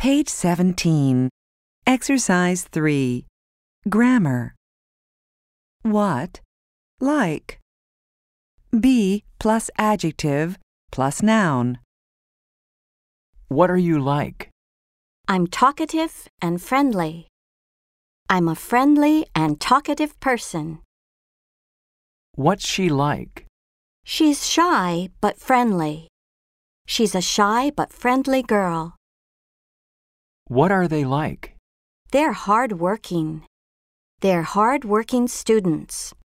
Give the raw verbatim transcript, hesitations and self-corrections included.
Page seventeen. Exercise three. Grammar. What? Like. Be plus adjective plus noun. What are you like? I'm talkative and friendly. I'm a friendly and talkative person. What's she like? She's shy but friendly. She's a shy but friendly girl. What are they like? They're hard-working. They're hard-working students.